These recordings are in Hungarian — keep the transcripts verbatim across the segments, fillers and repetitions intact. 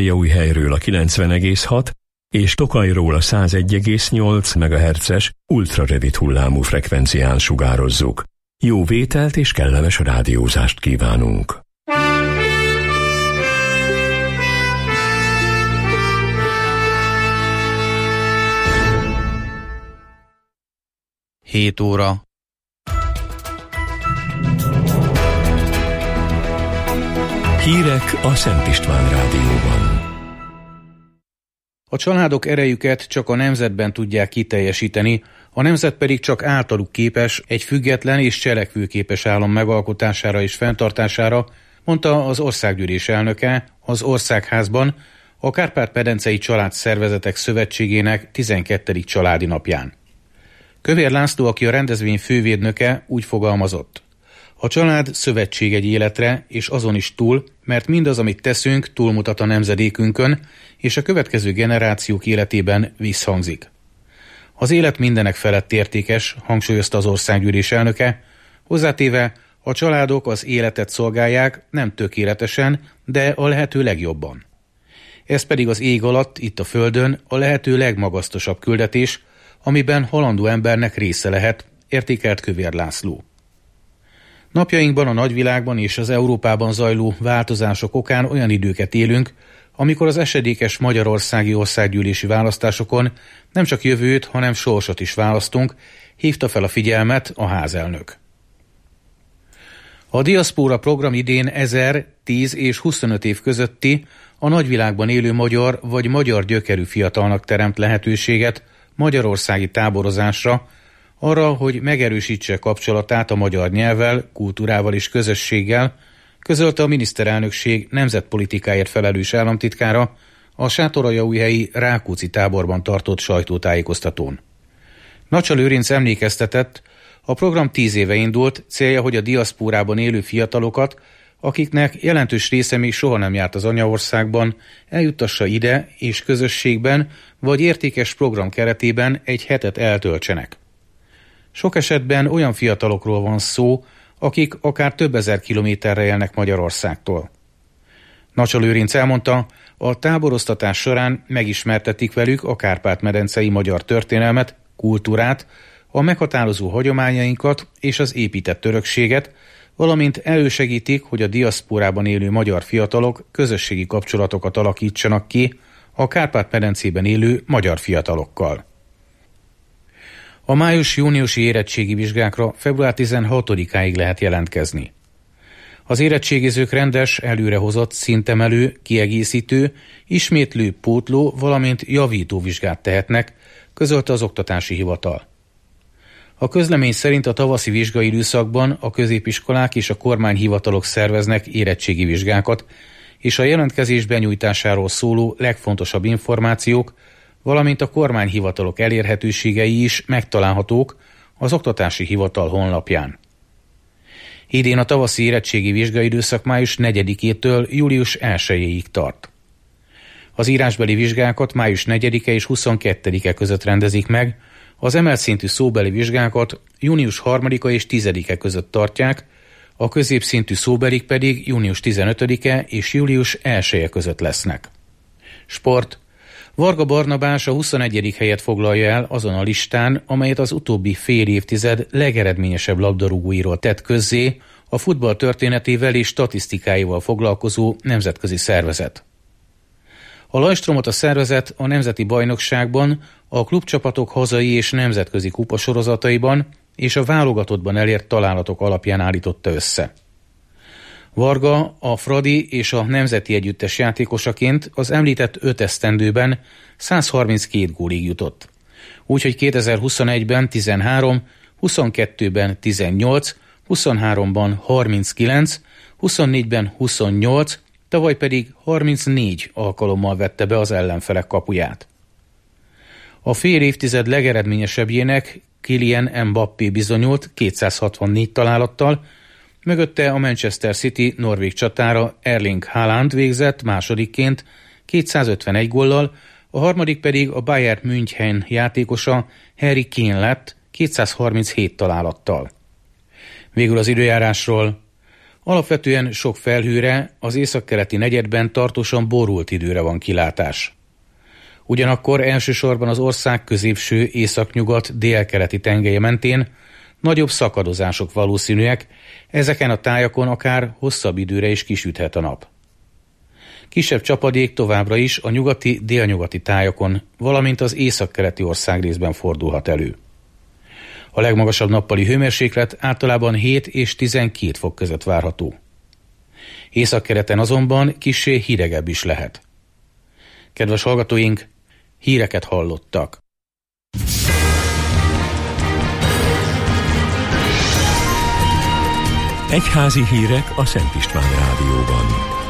Székelyújhelyről a kilencven egész hat és Tokajról a száz egy egész nyolc megahertzes ultrarövid hullámú frekvencián sugározzuk. Jó vételt és kellemes rádiózást kívánunk! hét óra. Hírek a Szent István Rádióban. A családok erejüket csak a nemzetben tudják kiteljesíteni, a nemzet pedig csak általuk képes egy független és cselekvőképes állam megalkotására és fenntartására, mondta az Országgyűlés elnöke az Országházban a Kárpát-medencei Családszervezetek Szövetségének tizenkettedik családi napján. Kövér László, aki a rendezvény fővédnöke, úgy fogalmazott: a család szövetség egy életre, és azon is túl, mert mindaz, amit teszünk, túlmutat a nemzedékünkön, és a következő generációk életében visszhangzik. Az élet mindenek felett értékes, hangsúlyozta az Országgyűlés elnöke, hozzátéve, a családok az életet szolgálják, nem tökéletesen, de a lehető legjobban. Ez pedig az ég alatt, itt a földön, a lehető legmagasztosabb küldetés, amiben halandó embernek része lehet, értékelt Kövér László. Napjainkban a nagyvilágban és az Európában zajló változások okán olyan időket élünk, amikor az esedékes magyarországi országgyűlési választásokon nem csak jövőt, hanem sorsot is választunk, hívta fel a figyelmet a házelnök. A Diaszpóra program idén ezer, tíz és huszonöt év közötti, a nagyvilágban élő magyar vagy magyar gyökerű fiatalnak teremt lehetőséget magyarországi táborozásra, arra, hogy megerősítse kapcsolatát a magyar nyelvvel, kultúrával és közösséggel, közölte a miniszterelnökség nemzetpolitikáért felelős államtitkára a sátoraljaújhelyi Rákóczi táborban tartott sajtótájékoztatón. Nacsa Lőrinc emlékeztetett, a program tíz éve indult, célja, hogy a diaszpórában élő fiatalokat, akiknek jelentős része még soha nem járt az anyaországban, eljuttassa ide és közösségben, vagy értékes program keretében egy hetet eltöltsenek. Sok esetben olyan fiatalokról van szó, akik akár több ezer kilométerre élnek Magyarországtól. Nacsa Lőrinc elmondta, a táboroztatás során megismertetik velük a Kárpát-medencei magyar történelmet, kultúrát, a meghatározó hagyományainkat és az épített örökséget, valamint elősegítik, hogy a diaszpórában élő magyar fiatalok közösségi kapcsolatokat alakítsanak ki a Kárpát-medencében élő magyar fiatalokkal. A május-júniusi érettségi vizsgákra február tizenhatodikáig lehet jelentkezni. Az érettségizők rendes, előrehozott, szintemelő, kiegészítő, ismétlő, pótló, valamint javító vizsgát tehetnek, közölte az Oktatási Hivatal. A közlemény szerint a tavaszi vizsgai időszakban a középiskolák és a kormányhivatalok szerveznek érettségi vizsgákat, és a jelentkezés benyújtásáról szóló legfontosabb információk, valamint a kormányhivatalok elérhetőségei is megtalálhatók az Oktatási Hivatal honlapján. Idén a tavaszi érettségi vizsgai időszak május negyedikétől július elsejéig tart. Az írásbeli vizsgákat május negyedike és huszonkettedike között rendezik meg, az emelt szintű szóbeli vizsgákat június harmadika és tizedike között tartják, a középszintű szóbelik pedig június tizenötödike és július elseje között lesznek. Sport. Varga Barnabás a huszonegyedik helyet foglalja el azon a listán, amelyet az utóbbi fél évtized legeredményesebb labdarúgóiról tett közzé a futball történetével és statisztikáival foglalkozó nemzetközi szervezet. A lajstromot a szervezet a nemzeti bajnokságban, a klubcsapatok hazai és nemzetközi kupasorozataiban és a válogatottban elért találatok alapján állította össze. Varga a Fradi és a nemzeti együttes játékosaként az említett öt esztendőben százharminckét gólig jutott. Úgyhogy kétezer-huszonegyben tizenhárom, huszonkettőben tizennyolc, huszonháromban harminckilenc, huszonnégyben huszonnyolc, tavaly pedig harmincnégy alkalommal vette be az ellenfelek kapuját. A fél évtized legeredményesebbjének Kylian Mbappé bizonyult kétszázhatvannégy találattal, mögötte a Manchester City norvég csatára Erling Haaland végzett másodikként kétszázötvenegy góllal, a harmadik pedig a Bayern München játékosa Harry Kane lett kétszázharminchét találattal. Végül az időjárásról. Alapvetően sok felhőre, az északkeleti negyedben tartósan borult időre van kilátás. Ugyanakkor elsősorban az ország középső, északnyugat, délkeleti tengelye mentén nagyobb szakadozások valószínűek, ezeken a tájakon akár hosszabb időre is kisüthet a nap. Kisebb csapadék továbbra is a nyugati, délnyugati tájakon, valamint az északkeleti országrészben fordulhat elő. A legmagasabb nappali hőmérséklet általában hét és tizenkét fok között várható. Északkeleten azonban kissé hidegebb is lehet. Kedves hallgatóink, híreket hallottak. Egyházi hírek a Szent István Rádióban.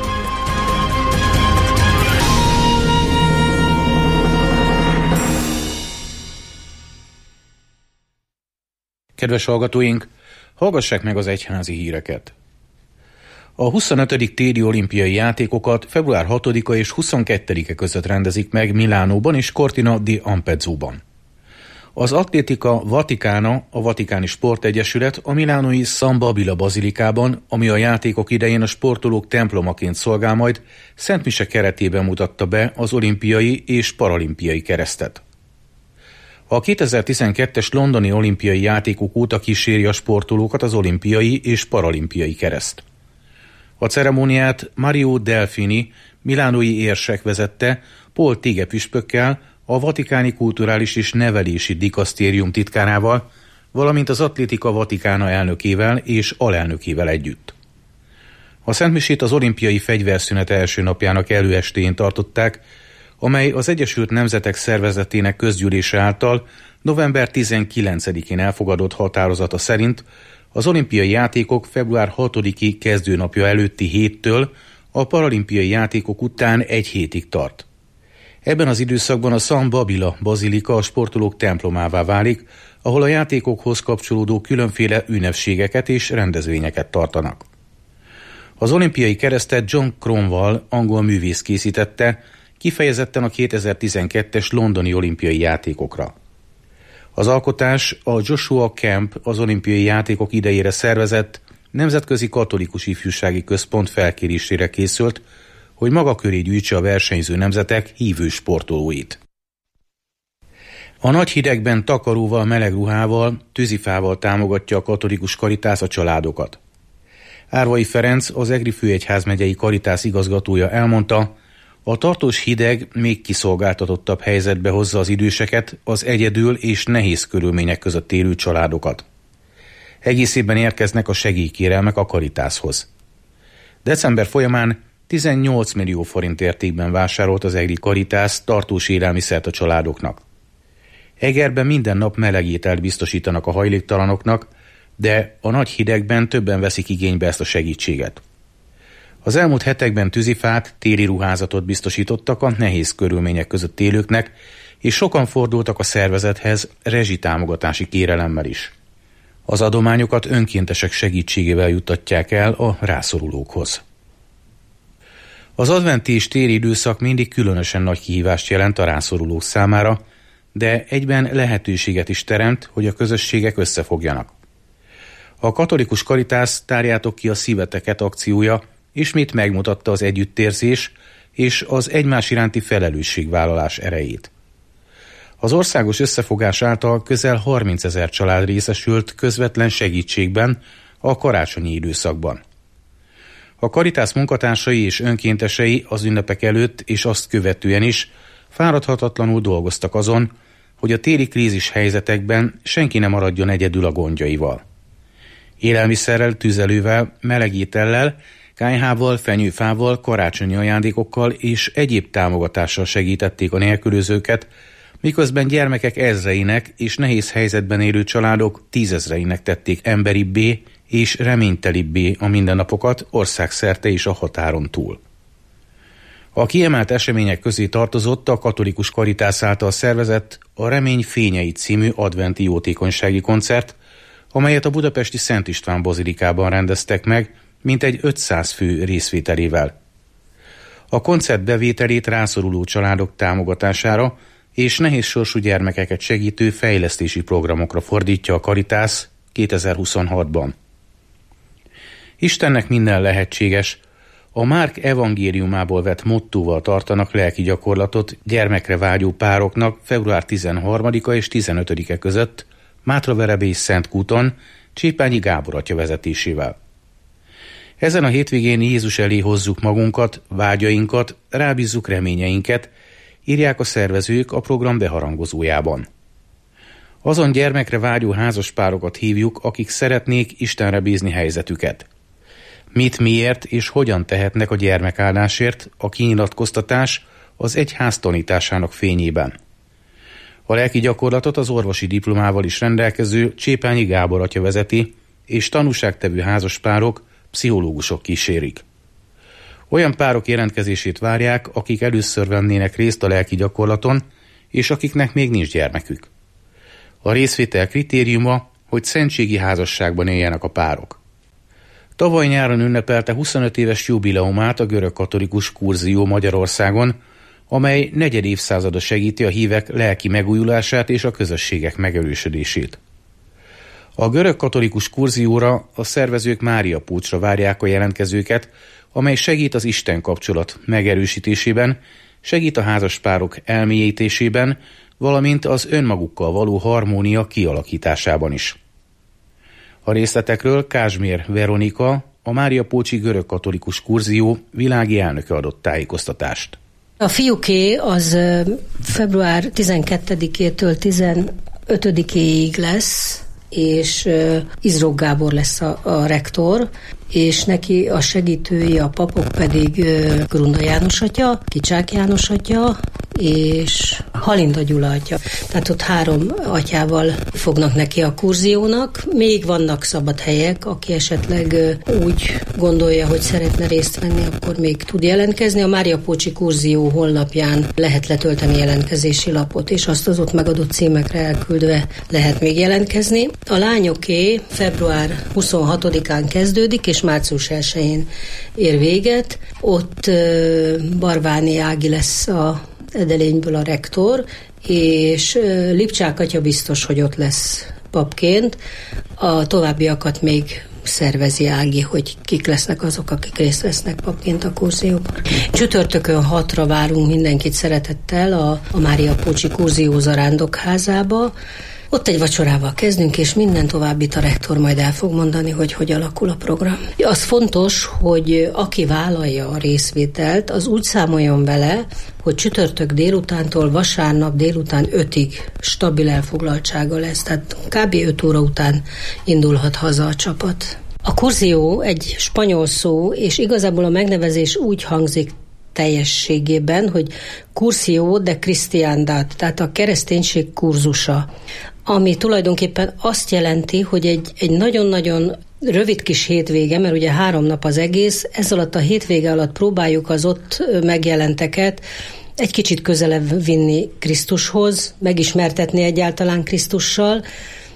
Kedves hallgatóink, hallgassák meg az egyházi híreket. A huszonötödik téli olimpiai játékokat február hatodika és huszonkettedike között rendezik meg Milánóban és Cortina di Ampezzóban. Az Atlétika Vaticana, a Vatikáni Sportegyesület a milánói San Babila bazilikában, ami a játékok idején a sportolók templomaként szolgál majd, Szent Mise keretében mutatta be az olimpiai és paralimpiai keresztet. A kétezer-tizenkettes londoni olimpiai játékok óta kíséri a sportolókat az olimpiai és paralimpiai kereszt. A ceremóniát Mario Delfini, milánói érsek vezette, Paul Tige püspökkel, a Vatikáni Kulturális és Nevelési Dikasztérium titkárával, valamint az Atlétika Vaticana elnökével és alelnökével együtt. A szentmisét az olimpiai fegyverszünet első napjának előestéjén tartották, amely az Egyesült Nemzetek Szervezetének közgyűlése által november tizenkilencedikén elfogadott határozata szerint az olimpiai játékok február hatodiki kezdőnapja előtti héttől a paralimpiai játékok után egy hétig tart. Ebben az időszakban a San Babila bazilika a sportolók templomává válik, ahol a játékokhoz kapcsolódó különféle ünnepségeket és rendezvényeket tartanak. Az olimpiai keresztet John Cromwell angol művész készítette, kifejezetten a kétezer-tizenkettes londoni olimpiai játékokra. Az alkotás a Joshua Camp, az olimpiai játékok idejére szervezett Nemzetközi Katolikus Ifjúsági Központ felkérésére készült, hogy maga köré gyűjtse a versenyző nemzetek hívő sportolóit. A nagy hidegben takaróval, meleg ruhával, tűzifával támogatja a Katolikus Karitász a családokat. Árvai Ferenc, az Egri főegyházmegyei Karitász igazgatója elmondta, a tartós hideg még kiszolgáltatottabb helyzetbe hozza az időseket, az egyedül és nehéz körülmények között élő családokat. Egész évben érkeznek a segélykérelmek a Karitászhoz. December folyamán tizennyolc millió forint értékben vásárolt az Egri Karitász tartós élelmiszert a családoknak. Egerben minden nap meleg ételt biztosítanak a hajléktalanoknak, de a nagy hidegben többen veszik igénybe ezt a segítséget. Az elmúlt hetekben tűzifát, téli ruházatot biztosítottak a nehéz körülmények között élőknek, és sokan fordultak a szervezethez rezsitámogatási kérelemmel is. Az adományokat önkéntesek segítségével juttatják el a rászorulókhoz. Az adventi és téli időszak mindig különösen nagy kihívást jelent a rászorulók számára, de egyben lehetőséget is teremt, hogy a közösségek összefogjanak. A Katolikus Karitász Tárjátok ki a szíveteket akciója ismét megmutatta az együttérzés és az egymás iránti felelősségvállalás erejét. Az országos összefogás által közel harmincezer család részesült közvetlen segítségben a karácsonyi időszakban. A Karitász munkatársai és önkéntesei az ünnepek előtt és azt követően is fáradhatatlanul dolgoztak azon, hogy a téli krízis helyzetekben senki ne maradjon egyedül a gondjaival. Élelmiszerrel, tüzelővel, meleg étellel, kályhával, fenyőfával, karácsonyi ajándékokkal és egyéb támogatással segítették a nélkülözőket, miközben gyermekek ezreinek és nehéz helyzetben élő családok tízezreinek tették emberibbé és reménytelibbé a mindennapokat országszerte és a határon túl. A kiemelt események közé tartozott a Katolikus Karitász által szervezett a Remény fényei című adventi jótékonysági koncert, amelyet a budapesti Szent István bazilikában rendeztek meg, mintegy ötszáz fő részvételével. A koncert bevételét rászoruló családok támogatására és nehéz sorsú gyermekeket segítő fejlesztési programokra fordítja a Karitász kétezer-huszonhatban. Istennek minden lehetséges. A Márk evangéliumából vett mottóval tartanak lelki gyakorlatot gyermekre vágyó pároknak február tizenharmadika és tizenötödike között Mátraverebély Szentkúton Csépányi Gábor atya vezetésével. Ezen a hétvégén Jézus elé hozzuk magunkat, vágyainkat, rábízzuk reményeinket, írják a szervezők a program beharangozójában. Azon gyermekre vágyó házaspárokat hívjuk, akik szeretnék Istenre bízni helyzetüket. Mit, miért és hogyan tehetnek a gyermekáldásért a kinyilatkoztatás az egyház tanításának fényében. A lelki gyakorlatot az orvosi diplomával is rendelkező Csépányi Gábor atya vezeti, és tanúságtevő házaspárok, pszichológusok kísérik. Olyan párok jelentkezését várják, akik először vennének részt a lelki gyakorlaton, és akiknek még nincs gyermekük. A részvétel kritériuma, hogy szentségi házasságban éljenek a párok. Tavaly nyáron ünnepelte huszonöt éves jubileumát a görögkatolikus kurzió Magyarországon, amely negyed évszázada segíti a hívek lelki megújulását és a közösségek megerősödését. A görögkatolikus kurzióra a szervezők Mária Pócsra várják a jelentkezőket, amely segít az Isten kapcsolat megerősítésében, segít a házaspárok elmélyítésében, valamint az önmagukkal való harmónia kialakításában is. A részletekről Kázsmér Veronika, a Mária Pócsi görögkatolikus kurzió világi elnöke adott tájékoztatást. A fiúké az február tizenkettedikétől tizenötödikéig lesz, és Izrók Gábor lesz a, a rektor, és neki a segítői, a papok pedig Grunda János atya, Kicsák János atya, és Halinda Gyula atya. Tehát ott három atyával fognak neki a kurziónak. Még vannak szabad helyek, aki esetleg úgy gondolja, hogy szeretne részt venni, akkor még tud jelentkezni. A Mária Pócsi kurzió honlapján lehet letölteni jelentkezési lapot, és azt az ott megadott címekre elküldve lehet még jelentkezni. A lányoké február huszonhatodikán kezdődik, és március elsején ér véget. Ott Barváni Ági lesz a Edelényből a rektor, és Lipcsák atya biztos, hogy ott lesz papként. A továbbiakat még szervezi Ági, hogy kik lesznek azok, akik részt vesznek papként a kurzióban. Csütörtökön hatra várunk mindenkit szeretettel a, a Mária Pócsi kurzió zarándokházába. Ott egy vacsorával kezdünk, és minden továbbit a rektor majd el fog mondani, hogy hogy alakul a program. Az fontos, hogy aki vállalja a részvételt, az úgy számoljon vele, hogy csütörtök délutántól vasárnap délután ötig stabil elfoglaltsága lesz, tehát kb. öt óra után indulhat haza a csapat. A kurzió egy spanyol szó, és igazából a megnevezés úgy hangzik teljességében, hogy Cursió de Cristiandad, tehát a kereszténység kurzusa, ami tulajdonképpen azt jelenti, hogy egy, egy nagyon-nagyon rövid kis hétvége, mert ugye három nap az egész, ez alatt a hétvége alatt próbáljuk az ott megjelenteket egy kicsit közelebb vinni Krisztushoz, megismertetni egyáltalán Krisztussal,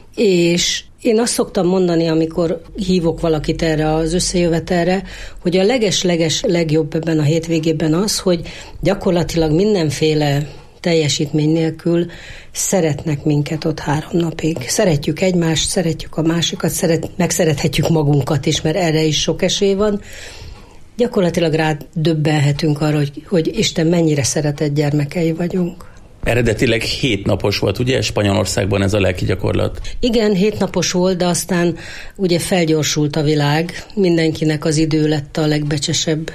és én azt szoktam mondani, amikor hívok valakit erre az összejövetelre, hogy a leges-leges legjobb ebben a hétvégében az, hogy gyakorlatilag mindenféle teljesítmény nélkül szeretnek minket ott három napig. Szeretjük egymást, szeretjük a másikat, szeret, megszerethetjük magunkat is, mert erre is sok esély van. Gyakorlatilag rá döbbenhetünk arra, hogy, hogy Isten mennyire szeretett gyermekei vagyunk. Eredetileg hétnapos volt, ugye, Spanyolországban ez a lelki gyakorlat? Igen, hétnapos volt, de aztán ugye felgyorsult a világ, mindenkinek az idő lett a legbecsesebb,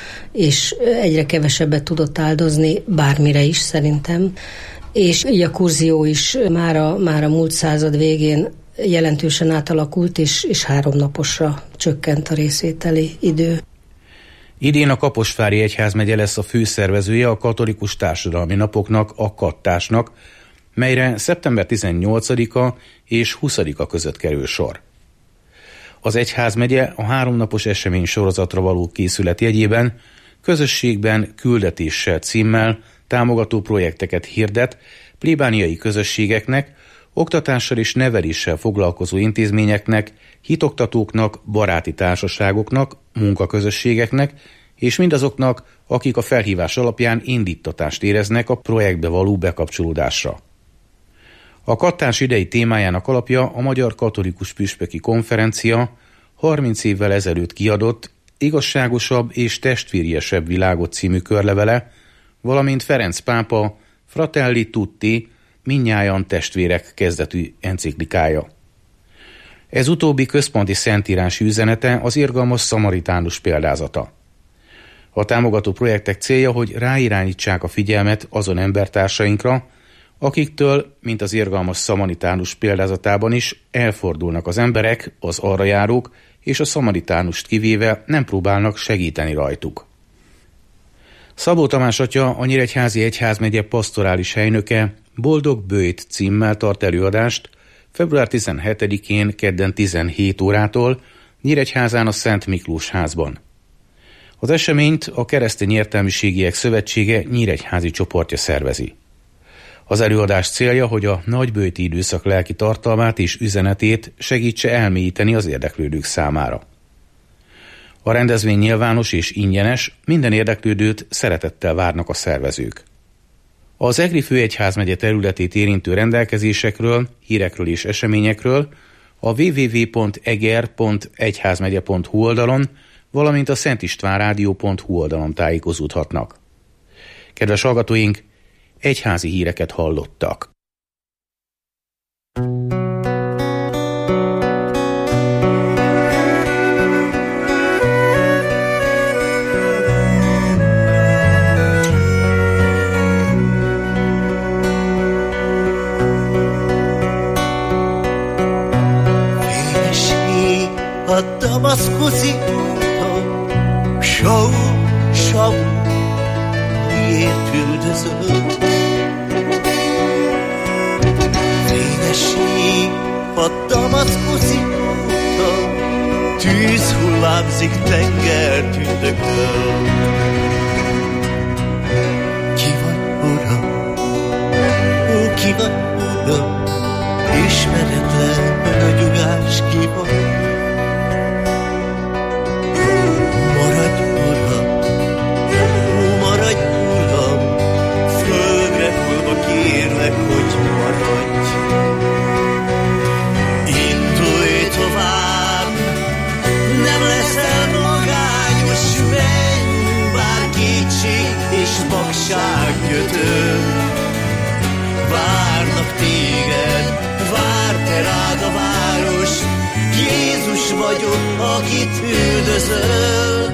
és egyre kevesebbet tudott áldozni, bármire is szerintem. És így a kurzió is már a, már a múlt század végén jelentősen átalakult, és, és három naposra csökkent a részvételi idő. Idén a Kaposvári Egyházmegye lesz a főszervezője a katolikus társadalmi napoknak, a kattásnak, melyre szeptember tizennyolcadika és huszadika között kerül sor. Az Egyházmegye a háromnapos esemény sorozatra való készület jegyében közösségben küldetéssel címmel támogató projekteket hirdet plébániai közösségeknek, oktatással és neveléssel foglalkozó intézményeknek, hitoktatóknak, baráti társaságoknak, munkaközösségeknek, és mindazoknak, akik a felhívás alapján indítatást éreznek a projektbe való bekapcsolódásra. A kattás idei témájának alapja a Magyar Katolikus Püspöki Konferencia, harminc évvel ezelőtt kiadott Igazságosabb és testvériesebb világot című körlevele, valamint Ferenc pápa Fratelli Tutti, mindnyájan testvérek kezdetű enciklikája. Ez utóbbi központi szentírási üzenete az irgalmas szamaritánus példázata. A támogató projektek célja, hogy ráirányítsák a figyelmet azon embertársainkra, akiktől, mint az irgalmas szamaritánus példázatában is, elfordulnak az emberek, az arra járók, és a szamaritánust kivéve nem próbálnak segíteni rajtuk. Szabó Tamás atya, a Nyíregyházi Egyházmegye pastorális helynöke Boldog Bőjt címmel tart előadást február tizenhetedikén kedden tizenhét órától Nyíregyházán a Szent Miklós házban. Az eseményt a Keresztény Értelmiségiek Szövetsége nyíregyházi csoportja szervezi. Az előadás célja, hogy a nagybőjti időszak lelki tartalmát és üzenetét segítse elmélyíteni az érdeklődők számára. A rendezvény nyilvános és ingyenes, minden érdeklődőt szeretettel várnak a szervezők. Az Egri főegyházmegye területét érintő rendelkezésekről, hírekről és eseményekről a double-u double-u double-u pont eger pont egyházmegye pont hu oldalon, valamint a szentistvánrádió pont hu oldalon tájékozódhatnak. Kedves hallgatóink, egyházi híreket hallottak. Fényesé a damaszkuszi úton, Saul, Saul, miért üldözöd? Fényesé a damaszkuszi úton, tűz hullámzik tengertündökön. Ki vagy, Uram? Ó, ki vagy, Uram? Ismeretlen öngyugás, ki vagy? Maradj, Uram! Ó, maradj, Uram! Földre hullva kérlek, hogy maradj! Indulj tovább! Nem leszel magányos, menj, bár kétség és vakság gyötör. Várnak téged, vár te rád a város, Jézus vagyok, akit üldözöl.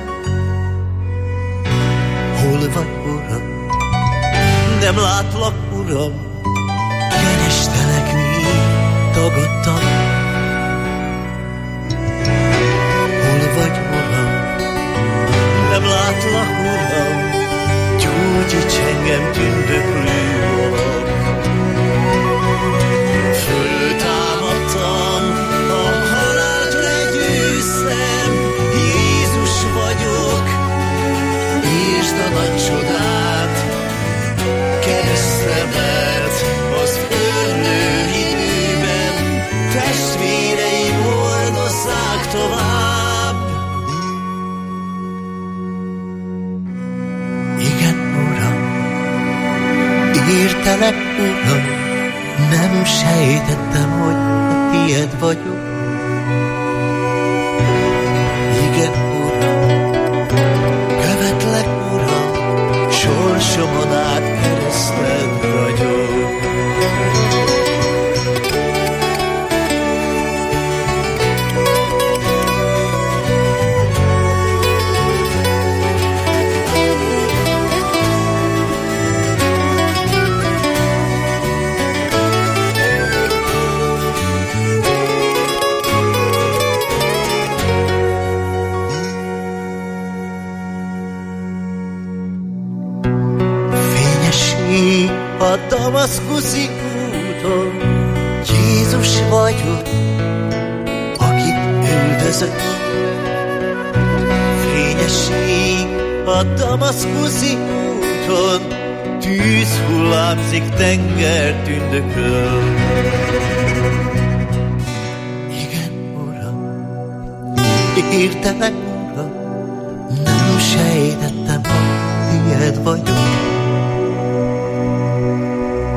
Hol vagy, Uram? Nem látlak, Uram, kerestelek, még tagadtam. Hol vagy, Uram? Nem látlak, Uram, gyógyíts engem, tündöklő volak. Föltámadtam, a halált legyőztem, Jézus vagyok, értsd a nagy csodát, keresztemet az örlő időben, testvéreim hordozzák tovább. Igen, Uram, értelek, Uram, nem sejtettem, hogy a tiéd vagyok. Igen, Uram, követlek, Uram, sorsomon át kereszted ragyog. A damaszkuszi úton, Jézus vagyok, akit üldözött. Fényesség a damaszkuszi úton, tűz hullámzik tengertündökön. Igen, Uram, értelek, Uram, nem sejtettem, hogy tiéd vagyok.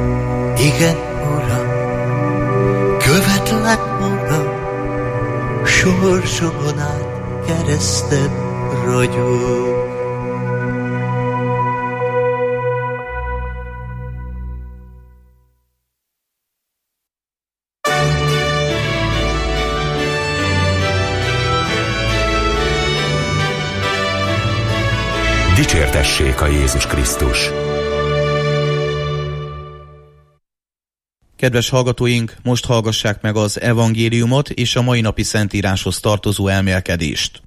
Igen, Uram, követlek, Uram, sorsomon át kereszted ragyog. Dicsértessék a Jézus Krisztus! Kedves hallgatóink, most hallgassák meg az evangéliumot és a mai napi szentíráshoz tartozó elmélkedést.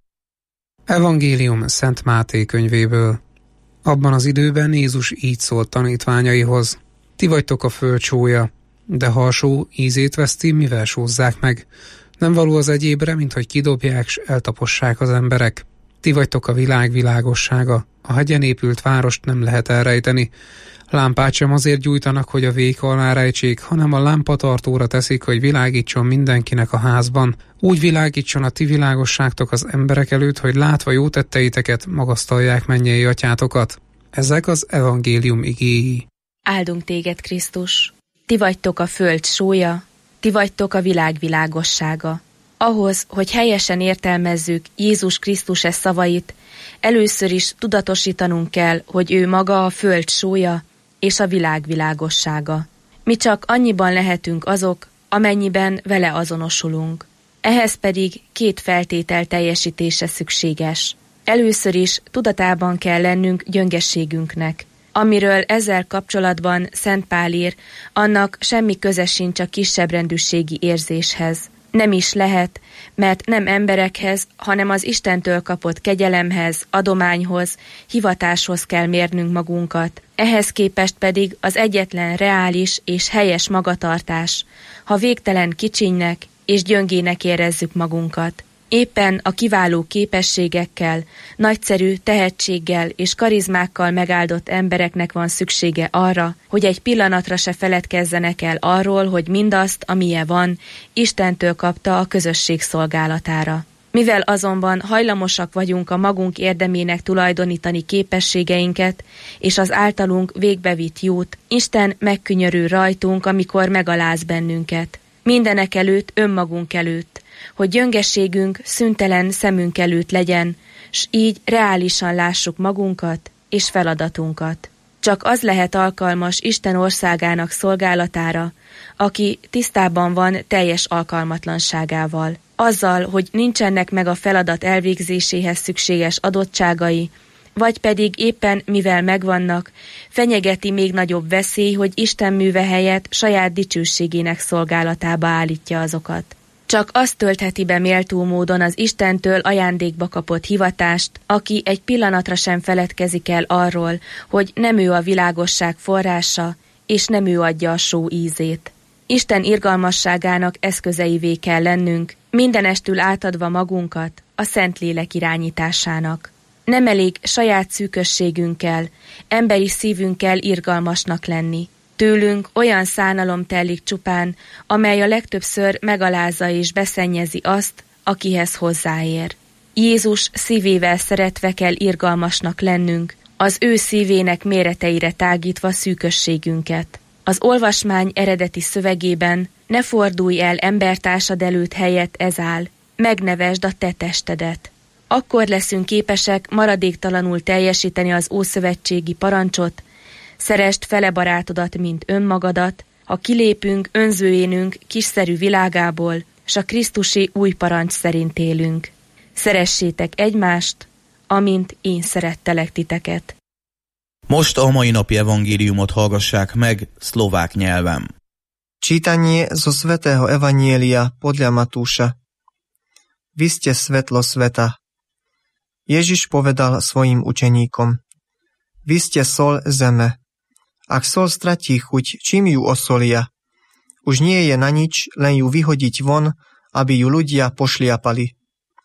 Evangélium Szent Máté könyvéből. Abban az időben Jézus így szólt tanítványaihoz: Ti vagytok a föld sója, de ha a só ízét veszti, mivel sózzák meg? Nem való az egyébre, mint hogy kidobják, s eltapossák az emberek. Ti vagytok a világ világossága. A hegyen épült várost nem lehet elrejteni. Lámpát sem azért gyújtanak, hogy a véka alá rejtsék, hanem a lámpatartóra teszik, hogy világítson mindenkinek a házban. Úgy világítson a ti világosságtok az emberek előtt, hogy látva jó tetteiteket magasztalják mennyei atyátokat. Ezek az evangélium igéi. Áldunk téged, Krisztus! Ti vagytok a föld sója, ti vagytok a világ világossága. Ahhoz, hogy helyesen értelmezzük Jézus Krisztus e szavait, először is tudatosítanunk kell, hogy ő maga a föld sója és a világ világossága. Mi csak annyiban lehetünk azok, amennyiben vele azonosulunk. Ehhez pedig két feltétel teljesítése szükséges. Először is tudatában kell lennünk gyöngességünknek, amiről ezzel kapcsolatban Szent Pál ír, annak semmi köze sincs a kisebbrendűségi érzéshez. Nem is lehet, mert nem emberekhez, hanem az Istentől kapott kegyelemhez, adományhoz, hivatáshoz kell mérnünk magunkat. Ehhez képest pedig az egyetlen reális és helyes magatartás, ha végtelen kicsinynek és gyöngének érezzük magunkat. Éppen a kiváló képességekkel, nagyszerű tehetséggel és karizmákkal megáldott embereknek van szüksége arra, hogy egy pillanatra se feledkezzenek el arról, hogy mindazt, amilyen van, Istentől kapta a közösség szolgálatára. Mivel azonban hajlamosak vagyunk a magunk érdemének tulajdonítani képességeinket és az általunk végbevitt jót, Isten megkünyörül rajtunk, amikor megaláz bennünket. Mindenek előtt önmagunk előtt, hogy gyöngességünk szüntelen szemünk előtt legyen, s így reálisan lássuk magunkat és feladatunkat. Csak az lehet alkalmas Isten országának szolgálatára, aki tisztában van teljes alkalmatlanságával. Azzal, hogy nincsenek meg a feladat elvégzéséhez szükséges adottságai, vagy pedig éppen mivel megvannak, fenyegeti még nagyobb veszély, hogy Isten műve helyett saját dicsőségének szolgálatába állítja azokat. Csak azt töltheti be méltó módon az Istentől ajándékba kapott hivatást, aki egy pillanatra sem feledkezik el arról, hogy nem ő a világosság forrása, és nem ő adja a só ízét. Isten irgalmasságának eszközeivé kell lennünk, mindenestül átadva magunkat a Szentlélek irányításának. Nem elég saját szűkösségünkkel, emberi szívünkkel irgalmasnak lenni. Tőlünk olyan szánalom telik csupán, amely a legtöbbször megalázza és beszennyezi azt, akihez hozzáér. Jézus szívével szeretve kell irgalmasnak lennünk, az ő szívének méreteire tágítva szűkösségünket. Az olvasmány eredeti szövegében ne fordulj el embertársad előtt helyett ez áll, megnevesd a te testedet. Akkor leszünk képesek maradéktalanul teljesíteni az ószövetségi parancsot, szeresd fele barátodat, mint önmagadat, ha kilépünk önzőjénünk kiszerű világából, s a krisztusi új parancs szerint élünk. Szeressétek egymást, amint én szerettelek titeket. Most a mai napi evangéliumot hallgassák meg szlovák nyelven. Čítanie zo svätého Evanielia podľa Matúša. Vy ste svetlo sveta. Ježiš povedal svojim učeníkom: Vy ste sol zeme. Ak sol stratí chuť, čím ju osolia? Už nie je na nič, len ju vyhodiť von, aby ju ľudia pošliapali.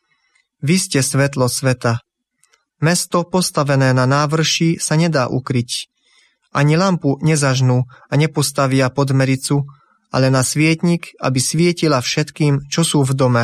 Vy ste svetlo sveta. Mesto postavené na návrši sa nedá ukryť. Ani lampu nezažnú a nepostavia pod mericu, ale na svietnik, aby svietila všetkým, čo sú v dome.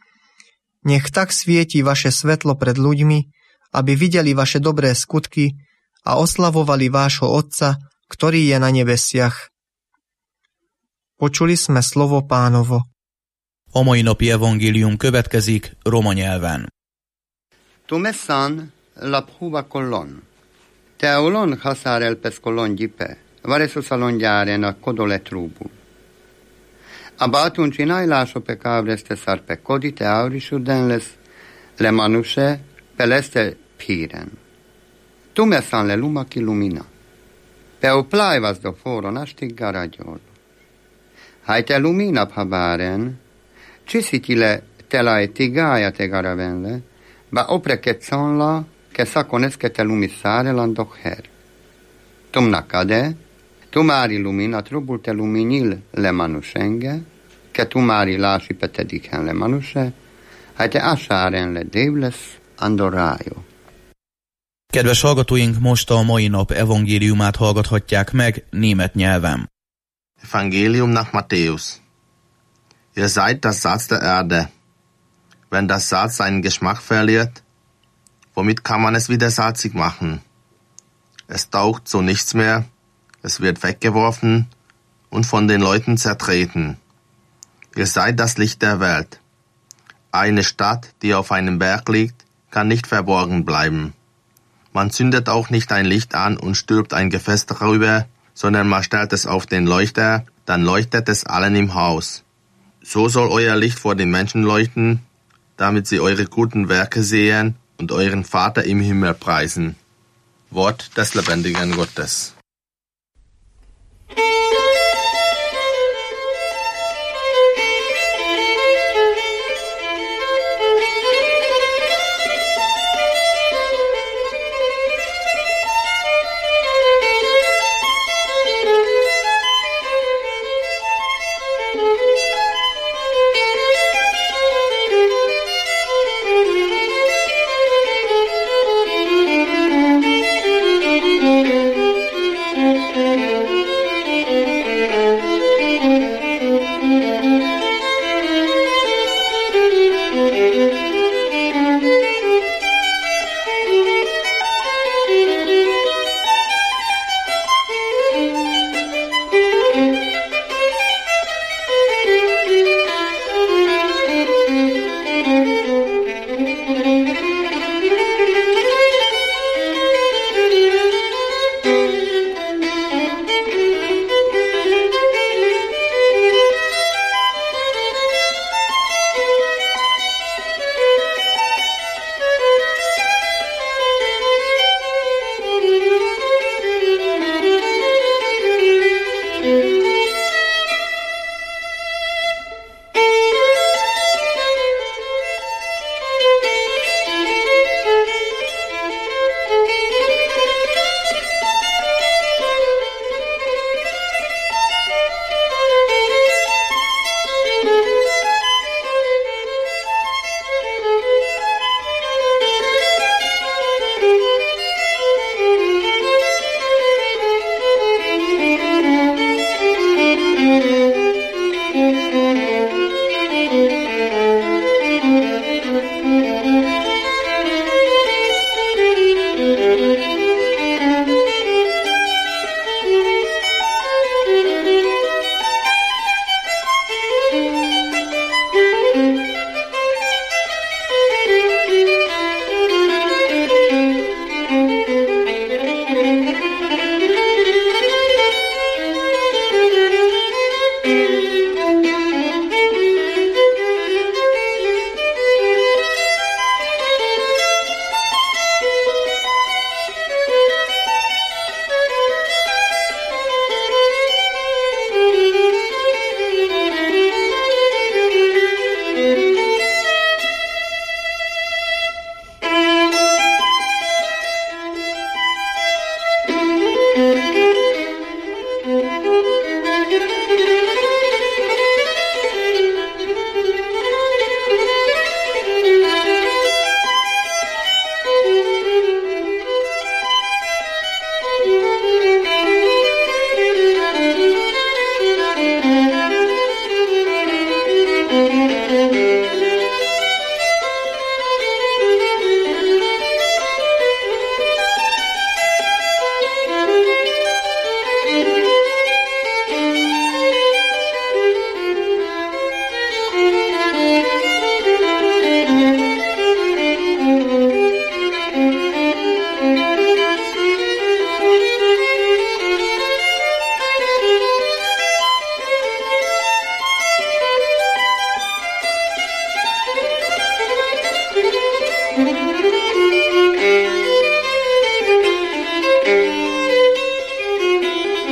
Nech tak svieti vaše svetlo pred ľuďmi, aby videli vaše dobré skutky a oslavovali vášho Otca, ktorý je na nebesiach. Počuli sme slovo Pánovo. A mai napi evangélium következik roma nyelven. Tumesan la pruva colon. Teolon hasar elpes colon gipe. Varesus alongiare na codole trubu. Abatunci nailaso pe cavreste sar pe codite aurishu denles le manuse peleste piren. Tumesan le luma ki lumina. Pe oplaivas do foro nastig garagiolo. Haite lumina pabaren, cisitile telae tigaia te garavenle, ba opre ketzonla, ke sakoneske te lumisare landok her. Tum nakade, tu mari lumina trubul te luminil le manusenge, ke tu mari lasi petediken le manuse, haite asaren le devles andorájo. Kedves hallgatóink, most a mai nap evangéliumát hallgathatják meg német nyelven. Evangelium nach Matthäus. Ihr seid das Salz der Erde. Wenn das Salz seinen Geschmack verliert, womit kann man es wieder salzig machen? Es taugt so nichts mehr, es wird weggeworfen und von den Leuten zertreten. Ihr seid das Licht der Welt. Eine Stadt, die auf einem Berg liegt, kann nicht verborgen bleiben. Man zündet auch nicht ein Licht an und stülpt ein Gefäß darüber, sondern man stellt es auf den Leuchter, dann leuchtet es allen im Haus. So soll euer Licht vor den Menschen leuchten, damit sie eure guten Werke sehen und euren Vater im Himmel preisen. Wort des lebendigen Gottes.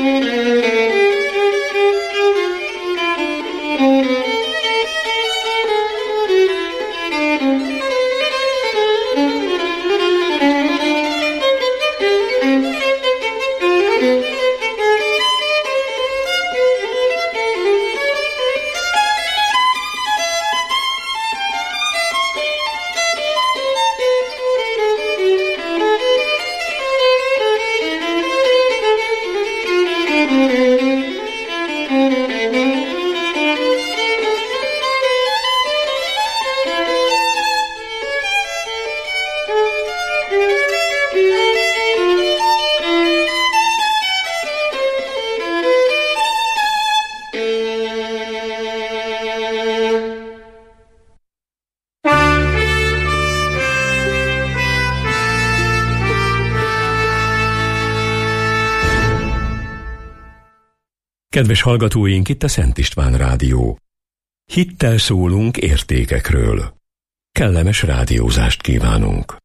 Kedves hallgatóink, itt a Szent István Rádió. Hittel szólunk értékekről. Kellemes rádiózást kívánunk.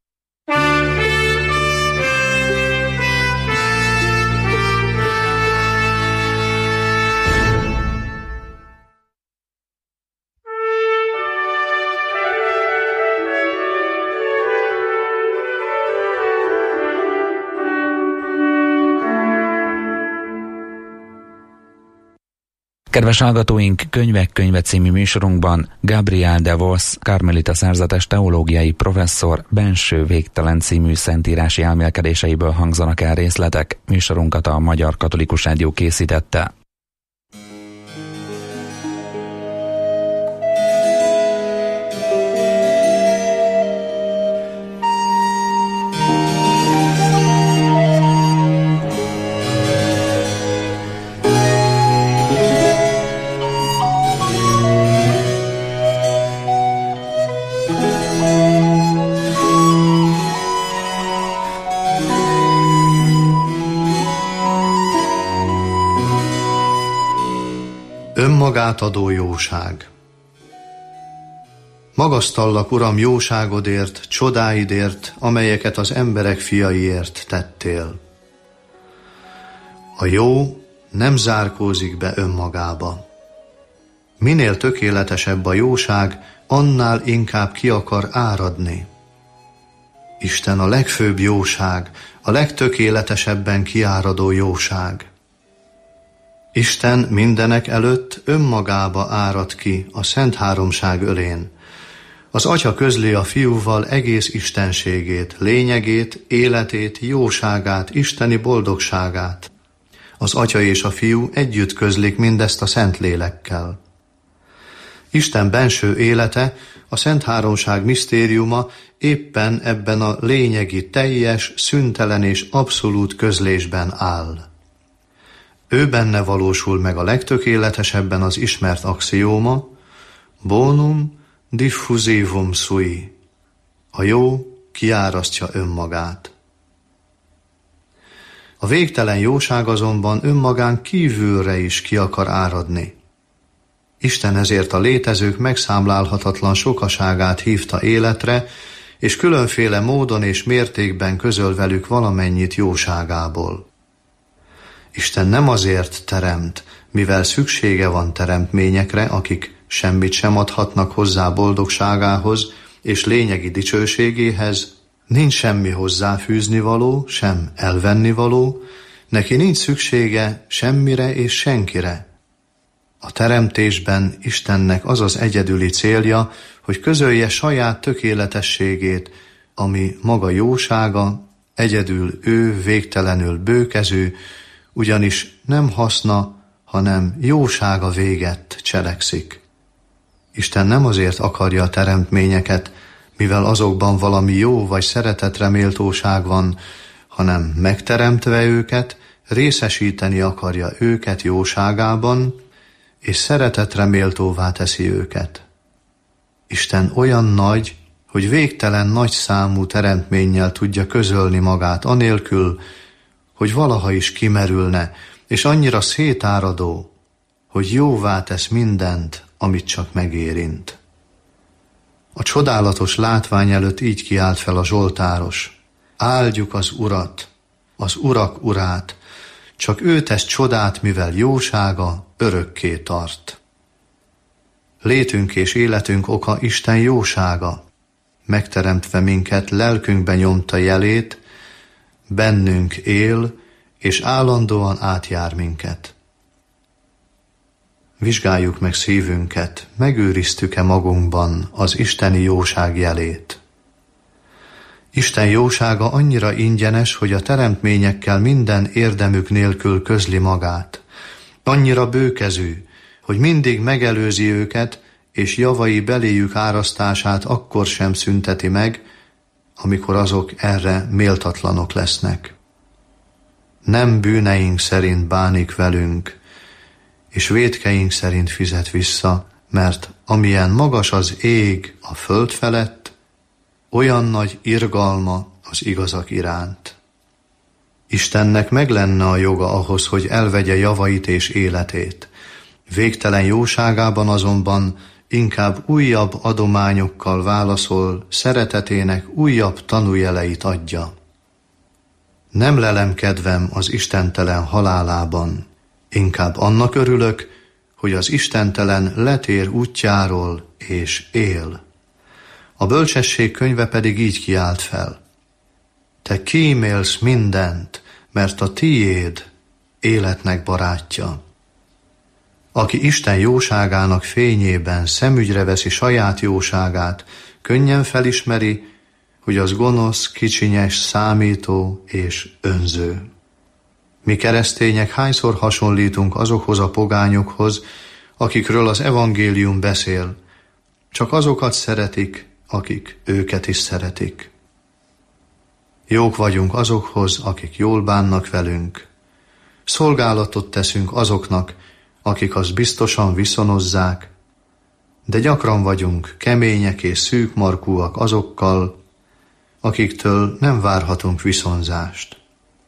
Kedves hallgatóink, Könyvek könyve című műsorunkban Gabriel de Vos, karmelita szerzetes teológiai professzor Benső végtelen című szentírási elmélkedéseiből hangzanak el részletek. Műsorunkat a Magyar Katolikus Rádió készítette. Önmagát adó jóság. Magasztallak, Uram, jóságodért, csodáidért, amelyeket az emberek fiaiért tettél. A jó nem zárkózik be önmagába. Minél tökéletesebb a jóság, annál inkább ki akar áradni. Isten a legfőbb jóság, a legtökéletesebben kiáradó jóság. Isten mindenek előtt önmagába árad ki a Szent Háromság ölén. Az Atya közli a Fiúval egész istenségét, lényegét, életét, jóságát, isteni boldogságát. Az Atya és a Fiú együtt közlik mindezt a Szentlélekkel. Isten benső élete, a Szent Háromság misztériuma éppen ebben a lényegi, teljes, szüntelen és abszolút közlésben áll. Ő benne valósul meg a legtökéletesebben az ismert axióma, bonum diffusivum sui. A jó kiárasztja önmagát. A végtelen jóság azonban önmagán kívülre is ki akar áradni. Isten ezért a létezők megszámlálhatatlan sokaságát hívta életre, és különféle módon és mértékben közöl velük valamennyit jóságából. Isten nem azért teremt, mivel szüksége van teremtményekre, akik semmit sem adhatnak hozzá boldogságához és lényegi dicsőségéhez, nincs semmi hozzáfűzni való, sem elvenni való, neki nincs szüksége semmire és senkire. A teremtésben Istennek az az egyedüli célja, hogy közölje saját tökéletességét, ami maga jósága, egyedül ő végtelenül bőkezű, ugyanis nem haszna, hanem jósága véget cselekszik. Isten nem azért akarja a teremtményeket, mivel azokban valami jó vagy szeretetre méltóság van, hanem megteremtve őket, részesíteni akarja őket jóságában, és szeretetre méltóvá teszi őket. Isten olyan nagy, hogy végtelen nagy számú teremtménnyel tudja közölni magát anélkül, hogy valaha is kimerülne, és annyira szétáradó, hogy jóvá tesz mindent, amit csak megérint. A csodálatos látvány előtt így kiált fel a zsoltáros. Áldjuk az Urat, az Urak Urát, csak ő tesz csodát, mivel jósága örökké tart. Létünk és életünk oka Isten jósága, megteremtve minket, lelkünkben nyomta jelét, bennünk él, és állandóan átjár minket. Vizsgáljuk meg szívünket, megőriztük-e magunkban az isteni jóság jelét. Isten jósága annyira ingyenes, hogy a teremtményekkel minden érdemük nélkül közli magát. Annyira bőkezű, hogy mindig megelőzi őket, és javai beléjük árasztását akkor sem szünteti meg, amikor azok erre méltatlanok lesznek. Nem bűneink szerint bánik velünk, és vétkeink szerint fizet vissza, mert amilyen magas az ég a föld felett, olyan nagy irgalma az igazak iránt. Istennek meg lenne a joga ahhoz, hogy elvegye javait és életét. Végtelen jóságában azonban inkább újabb adományokkal válaszol, szeretetének újabb tanújeleit adja. Nem lelem kedvem az istentelen halálában, inkább annak örülök, hogy az istentelen letér útjáról és él. A bölcsesség könyve pedig így kiált fel. Te kímélsz mindent, mert a tiéd életnek barátja. Aki Isten jóságának fényében szemügyre veszi saját jóságát, könnyen felismeri, hogy az gonosz, kicsinyes, számító és önző. Mi keresztények hányszor hasonlítunk azokhoz a pogányokhoz, akikről az evangélium beszél, csak azokat szeretik, akik őket is szeretik. Jók vagyunk azokhoz, akik jól bánnak velünk. Szolgálatot teszünk azoknak, akik azt biztosan viszonozzák, de gyakran vagyunk kemények és szűkmarkúak azokkal, akiktől nem várhatunk viszonzást.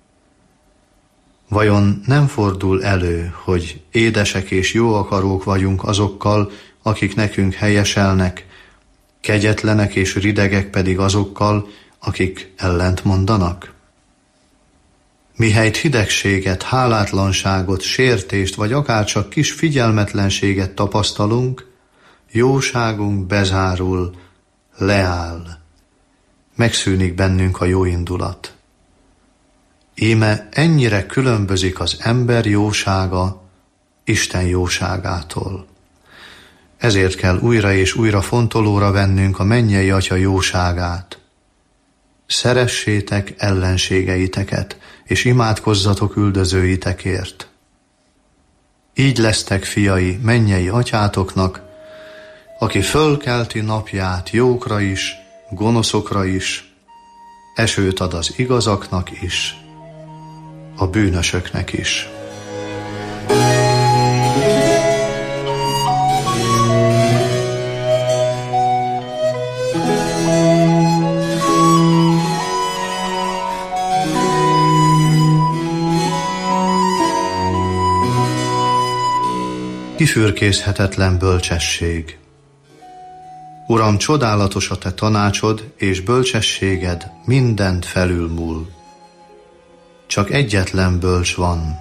Vajon nem fordul elő, hogy édesek és jó akarók vagyunk azokkal, akik nekünk helyeselnek, kegyetlenek és ridegek pedig azokkal, akik ellent mondanak? Mihelyt hidegséget, hálátlanságot, sértést, vagy akárcsak kis figyelmetlenséget tapasztalunk, jóságunk bezárul, leáll. Megszűnik bennünk a jó indulat. Íme ennyire különbözik az ember jósága Isten jóságától. Ezért kell újra és újra fontolóra vennünk a mennyei Atya jóságát. Szeressétek ellenségeiteket, és imádkozzatok üldözőitekért. Így lesztek fiai mennyei atyátoknak, aki fölkelti napját jókra is, gonoszokra is, esőt ad az igazaknak is, a bűnösöknek is. Kifürkészhetetlen bölcsesség. Uram, csodálatos a te tanácsod, és bölcsességed mindent felülmúl. Csak egyetlen bölcs van.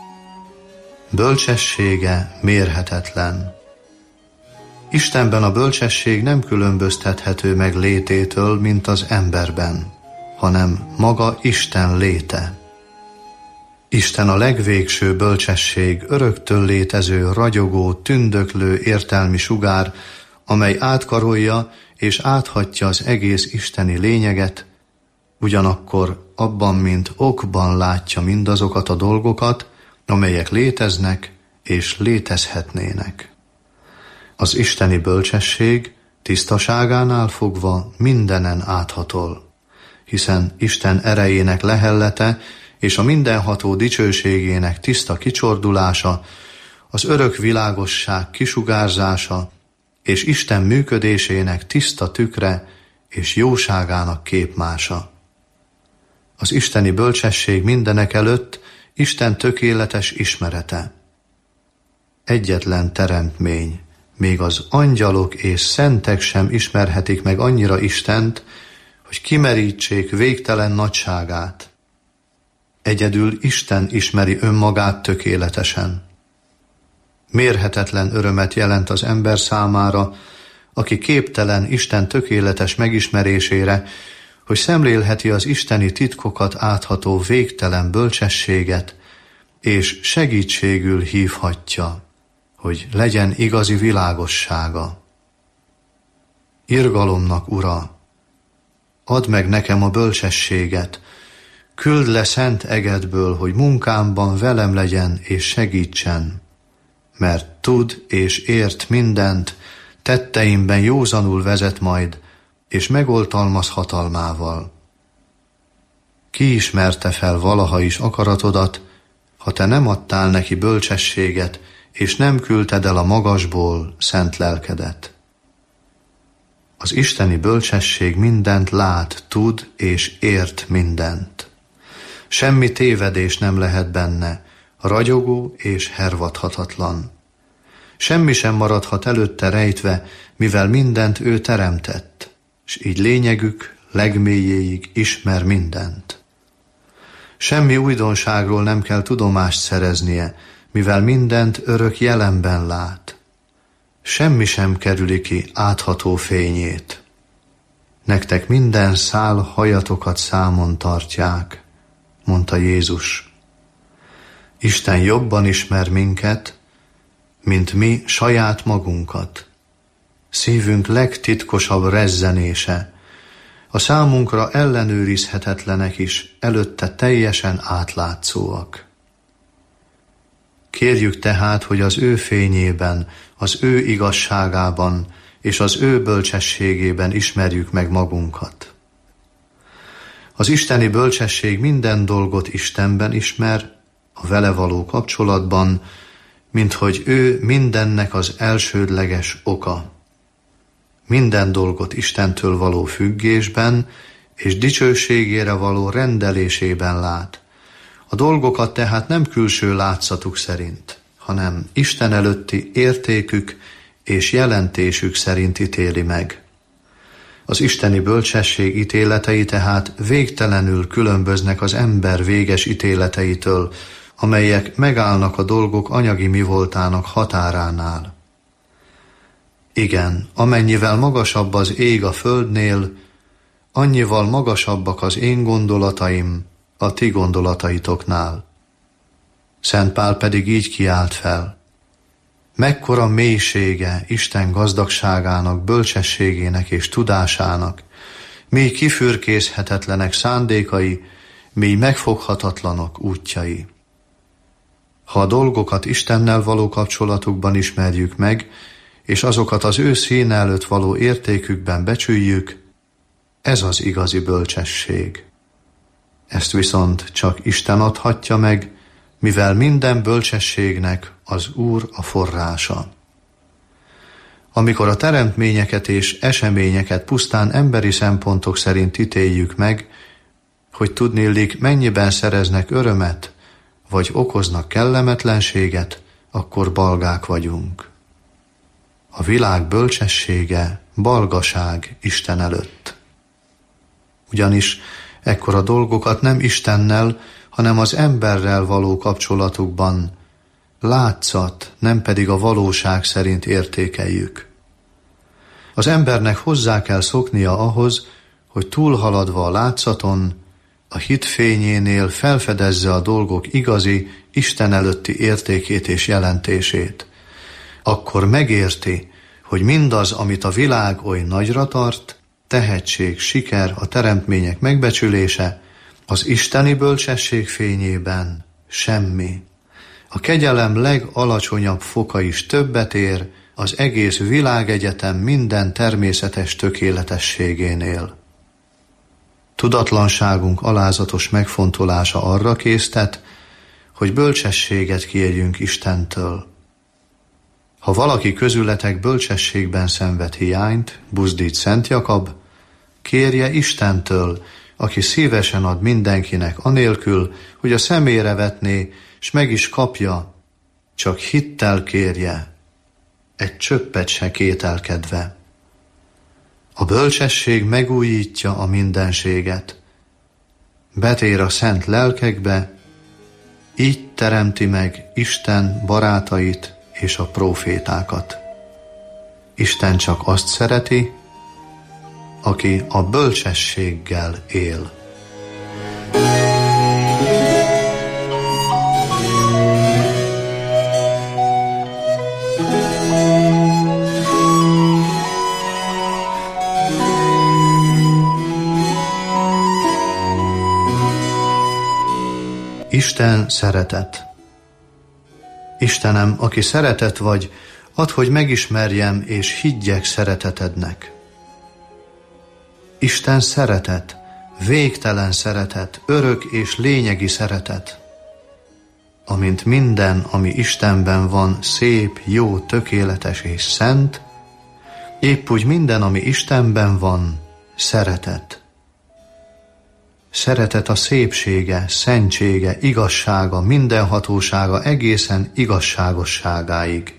Bölcsessége mérhetetlen. Istenben a bölcsesség nem különböztethető meg lététől, mint az emberben, hanem maga Isten léte. Isten a legvégső bölcsesség, öröktől létező, ragyogó, tündöklő értelmi sugár, amely átkarolja és áthatja az egész isteni lényeget, ugyanakkor abban, mint okban látja mindazokat a dolgokat, amelyek léteznek és létezhetnének. Az isteni bölcsesség tisztaságánál fogva mindenen áthatol, hiszen Isten erejének lehellete és a mindenható dicsőségének tiszta kicsordulása, az örök világosság kisugárzása, és Isten működésének tiszta tükre és jóságának képmása. Az isteni bölcsesség mindenek előtt Isten tökéletes ismerete. Egyetlen teremtmény, még az angyalok és szentek sem ismerhetik meg annyira Istent, hogy kimerítsék végtelen nagyságát. Egyedül Isten ismeri önmagát tökéletesen. Mérhetetlen örömet jelent az ember számára, aki képtelen Isten tökéletes megismerésére, hogy szemlélheti az isteni titkokat átható végtelen bölcsességet, és segítségül hívhatja, hogy legyen igazi világossága. Irgalomnak Ura, add meg nekem a bölcsességet, küld le szent egedből, hogy munkámban velem legyen és segítsen, mert tud és ért mindent, tetteimben józanul vezet majd, és megoltalmaz hatalmával. Ki ismerte fel valaha is akaratodat, ha te nem adtál neki bölcsességet, és nem küldted el a magasból szent lelkedet? Az isteni bölcsesség mindent lát, tud és ért mindent. Semmi tévedés nem lehet benne, ragyogó és hervadhatatlan. Semmi sem maradhat előtte rejtve, mivel mindent ő teremtett, s így lényegük legmélyéig ismer mindent. Semmi újdonságról nem kell tudomást szereznie, mivel mindent örök jelenben lát. Semmi sem kerüli ki átható fényét. Nektek minden szál hajatokat számon tartják, mondta Jézus. Isten jobban ismer minket, mint mi saját magunkat. Szívünk legtitkosabb rezzenése, a számunkra ellenőrizhetetlenek is előtte teljesen átlátszóak. Kérjük tehát, hogy az ő fényében, az ő igazságában és az ő bölcsességében ismerjük meg magunkat. Az isteni bölcsesség minden dolgot Istenben ismer, a vele való kapcsolatban, minthogy ő mindennek az elsődleges oka. Minden dolgot Istentől való függésben és dicsőségére való rendelésében lát. A dolgokat tehát nem külső látszatuk szerint, hanem Isten előtti értékük és jelentésük szerint ítéli meg. Az isteni bölcsesség ítéletei tehát végtelenül különböznek az ember véges ítéleteitől, amelyek megállnak a dolgok anyagi mivoltának határánál. Igen, amennyivel magasabb az ég a földnél, annyival magasabbak az én gondolataim a ti gondolataitoknál. Szent Pál pedig így kiált fel: mekkora mélysége Isten gazdagságának, bölcsességének és tudásának, mély kifürkészhetetlenek szándékai, mély megfoghatatlanok útjai. Ha a dolgokat Istennel való kapcsolatukban ismerjük meg, és azokat az ő színe előtt való értékükben becsüljük, ez az igazi bölcsesség. Ezt viszont csak Isten adhatja meg, mivel minden bölcsességnek az Úr a forrása. Amikor a teremtményeket és eseményeket pusztán emberi szempontok szerint ítéljük meg, hogy tudnillik mennyiben szereznek örömet, vagy okoznak kellemetlenséget, akkor balgák vagyunk. A világ bölcsessége balgaság Isten előtt. Ugyanis ekkor a dolgokat nem Istennel, hanem az emberrel való kapcsolatukban látszat, nem pedig a valóság szerint értékeljük. Az embernek hozzá kell szoknia ahhoz, hogy túlhaladva a látszaton, a hit fényénél felfedezze a dolgok igazi, Isten előtti értékét és jelentését. Akkor megérti, hogy mindaz, amit a világ oly nagyra tart, tehetség, siker, a teremtmények megbecsülése, az isteni bölcsesség fényében semmi. A kegyelem legalacsonyabb foka is többet ér az egész világegyetem minden természetes tökéletességénél. Tudatlanságunk alázatos megfontolása arra késztet, hogy bölcsességet kérjünk Istentől. Ha valaki közületek bölcsességben szenved hiányt, buzdít Szent Jakab, kérje Istentől, aki szívesen ad mindenkinek anélkül, hogy a szemére vetné, s meg is kapja, csak hittel kérje, egy csöppet se kételkedve. A bölcsesség megújítja a mindenséget. betér a szent lelkekbe, így teremti meg Isten barátait és a prófétákat. Isten csak azt szereti, aki a bölcsességgel él. Isten szeretet. Istenem, aki szeretet vagy, add, hogy megismerjem és higgyek szeretetednek. Isten szeretet, végtelen szeretet, örök és lényegi szeretet. Amint minden, ami Istenben van, szép, jó, tökéletes és szent, épp úgy minden, ami Istenben van, szeretet. Szeretet a szépsége, szentsége, igazsága, mindenhatósága egészen igazságosságáig.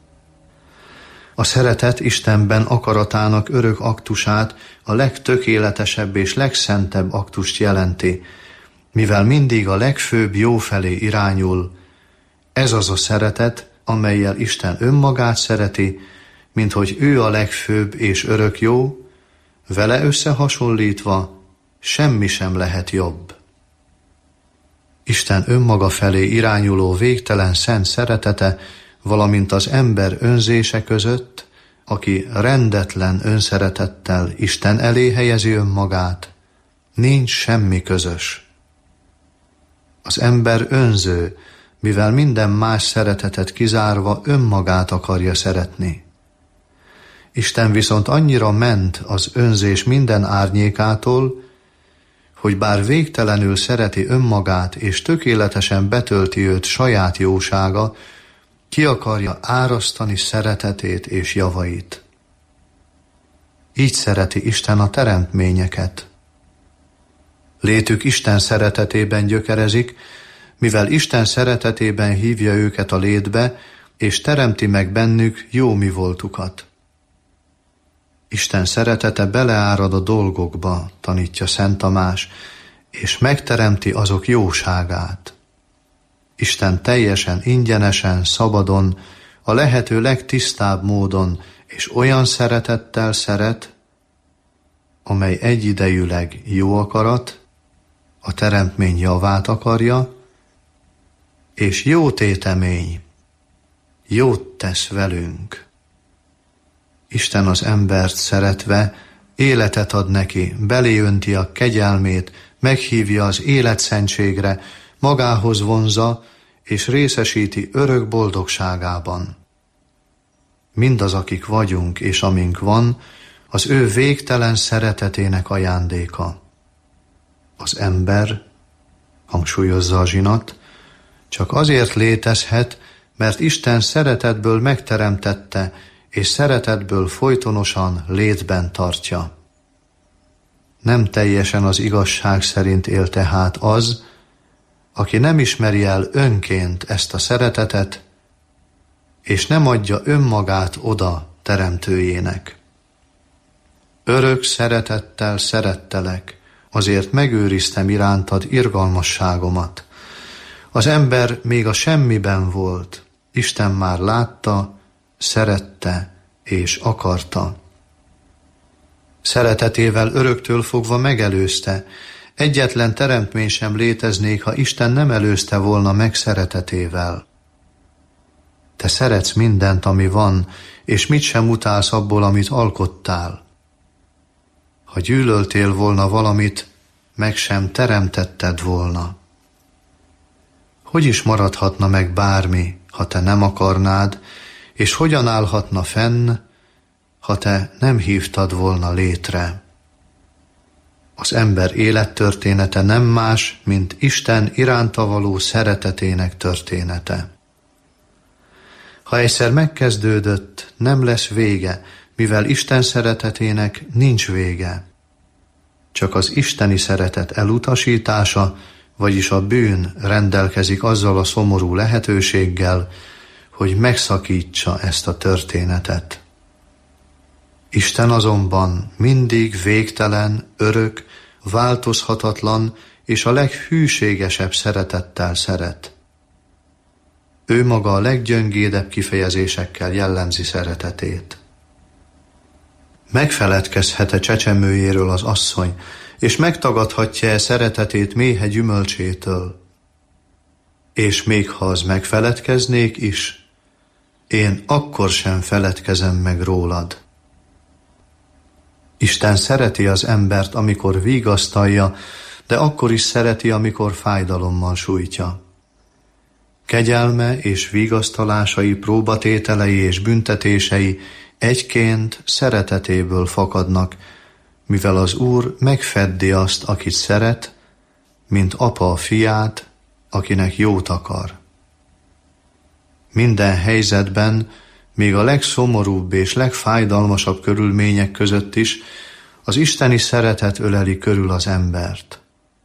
A szeretet Istenben akaratának örök aktusát, a legtökéletesebb és legszentebb aktust jelenti, mivel mindig a legfőbb jó felé irányul. Ez az a szeretet, amellyel Isten önmagát szereti, mint hogy ő a legfőbb és örök jó, vele összehasonlítva semmi sem lehet jobb. Isten önmaga felé irányuló végtelen szent szeretete, valamint az ember önzése között, aki rendetlen önszeretettel Isten elé helyezi önmagát, nincs semmi közös. Az ember önző, mivel minden más szeretetet kizárva önmagát akarja szeretni. Isten viszont annyira ment az önzés minden árnyékától, hogy bár végtelenül szereti önmagát és tökéletesen betölti őt saját jósága, ki akarja árasztani szeretetét és javait. Így szereti Isten a teremtményeket. Létük Isten szeretetében gyökerezik, mivel Isten szeretetében hívja őket a létbe, és teremti meg bennük jó mi voltukat. Isten szeretete beleárad a dolgokba, tanítja Szent Tamás, és megteremti azok jóságát. Isten teljesen ingyenesen, szabadon, a lehető legtisztább módon és olyan szeretettel szeret, amely egyidejűleg jó akarat, a teremtmény javát akarja, és jó tétemény, jót tesz velünk. Isten az embert szeretve életet ad neki, beléönti a kegyelmét, meghívja az életszentségre, magához vonzza és részesíti örök boldogságában. Mindaz, akik vagyunk és amink van, az ő végtelen szeretetének ajándéka. Az ember, hangsúlyozza a zsinat, csak azért létezhet, mert Isten szeretetből megteremtette, és szeretetből folytonosan létben tartja. Nem teljesen az igazság szerint él tehát az, aki nem ismeri el önként ezt a szeretetet, és nem adja önmagát oda teremtőjének. Örök szeretettel szerettelek, azért megőriztem irántad irgalmasságomat. Az ember még a semmiben volt, Isten már látta, szerette és akarta. Szeretetével öröktől fogva megelőzte, egyetlen teremtmény sem léteznék, ha Isten nem előzte volna meg szeretetével. Te szeretsz mindent, ami van, és mit sem utálsz abból, amit alkottál. Ha gyűlöltél volna valamit, meg sem teremtetted volna. Hogy is maradhatna meg bármi, ha te nem akarnád, és hogyan állhatna fenn, ha te nem hívtad volna létre? Az ember élettörténete nem más, mint Isten iránta való szeretetének története. Ha egyszer megkezdődött, nem lesz vége, mivel Isten szeretetének nincs vége. Csak az isteni szeretet elutasítása, vagyis a bűn rendelkezik azzal a szomorú lehetőséggel, hogy megszakítsa ezt a történetet. Isten azonban mindig végtelen, örök, változhatatlan és a leghűségesebb szeretettel szeret. Ő maga a leggyöngédebb kifejezésekkel jellemzi szeretetét. Megfeledkezhet-e csecsemőjéről az asszony, és megtagadhatja-e szeretetét méhe gyümölcsétől? És még ha az megfeledkeznék is, én akkor sem feledkezem meg rólad. Isten szereti az embert, amikor vigasztalja, de akkor is szereti, amikor fájdalommal sújtja. Kegyelme és vigasztalásai, próbatételei és büntetései egyként szeretetéből fakadnak, mivel az Úr megfeddi azt, akit szeret, mint apa a fiát, akinek jót akar. Minden helyzetben, még a legszomorúbb és legfájdalmasabb körülmények között is az isteni szeretet öleli körül az embert.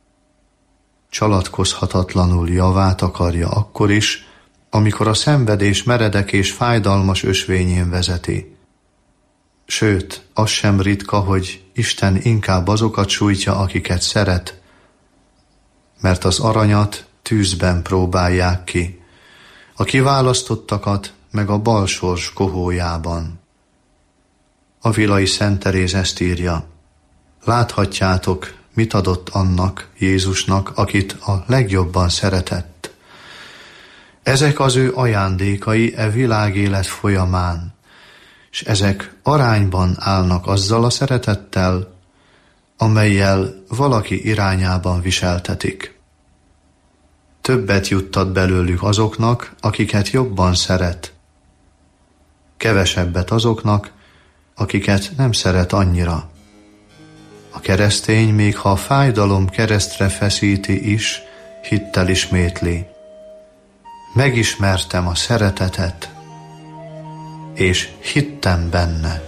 Csalatkozhatatlanul javát akarja akkor is, amikor a szenvedés meredek és fájdalmas ösvényén vezeti. Sőt, az sem ritka, hogy Isten inkább azokat sújtja, akiket szeret, mert az aranyat tűzben próbálják ki, a kiválasztottakat meg a balsors kohójában. A Vilai Szent Teréz ezt írja: láthatjátok, mit adott annak, Jézusnak, akit a legjobban szeretett. Ezek az ő ajándékai e világélet folyamán, és ezek arányban állnak azzal a szeretettel, amellyel valaki irányában viseltetik. Többet juttat belőlük azoknak, akiket jobban szeret, kevesebbet azoknak, akiket nem szeret annyira. A keresztény, még ha a fájdalom keresztre feszíti is, hittel ismétli: megismertem a szeretetet, és hittem benne.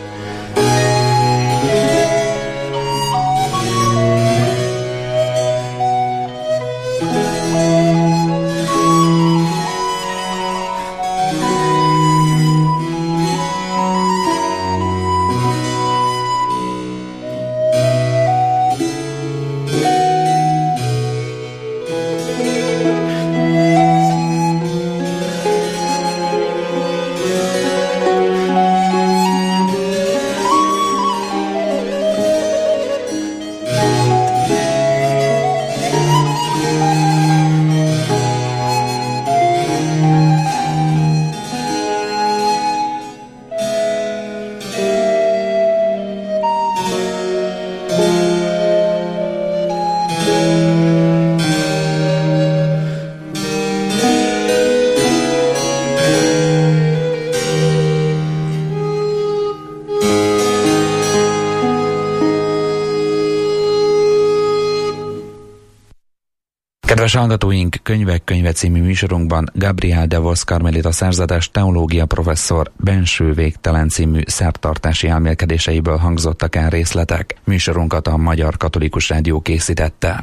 Kedves hallgatóink, Könyvek könyve című műsorunkban Gabriel de Vos karmelita szerzetes teológia professzor Benső végtelen című szertartási elmélkedéseiből hangzottak el részletek. Műsorunkat a Magyar Katolikus Rádió készítette.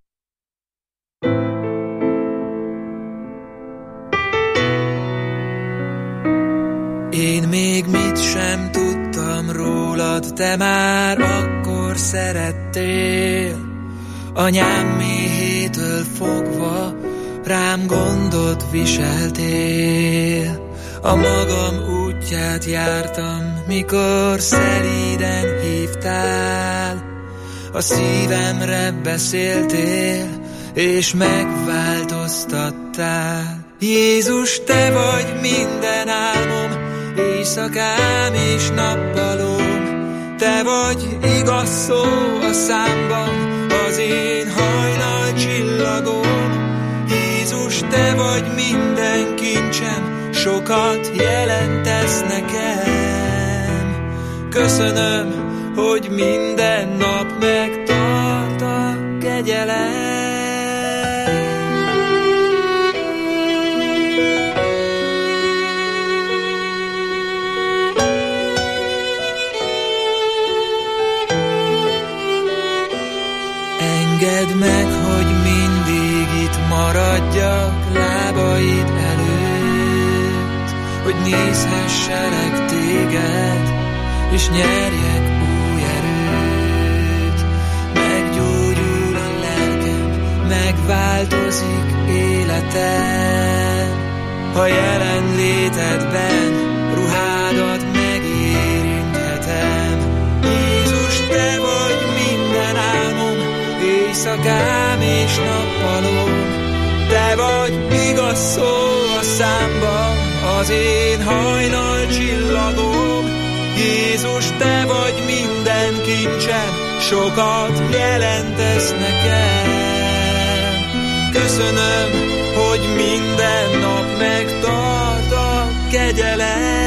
Én még mit sem tudtam rólad, te már akkor szerettél. Anyám méhétől fogva rám gondot viseltél. A magam útját jártam, mikor szelíden hívtál. A szívemre beszéltél, és megváltoztattál. Jézus, te vagy minden álmom, éjszakám és nappalom. Te vagy igaz szó a számban, az én hajnal csillagom. Jézus, te vagy minden kincsem, sokat jelentesz nekem. Köszönöm, hogy minden nap megtart a kegyelem. Engedd meg, hogy mindig itt maradjak lábaid előtt, hogy nézhesselek téged, és nyerjek új erőt. Meggyógyul a lelkem, megváltozik életem. Ha jelenlétedben ruhádat megérinthetem. Jézus, te vagy minden álmom, éjszakám és nappalom. Te vagy igaz szó a számban, az én hajnal csillagom. Jézus, te vagy minden kincsem, sokat jelentesz nekem. Köszönöm, hogy minden nap megtart a kegyelem.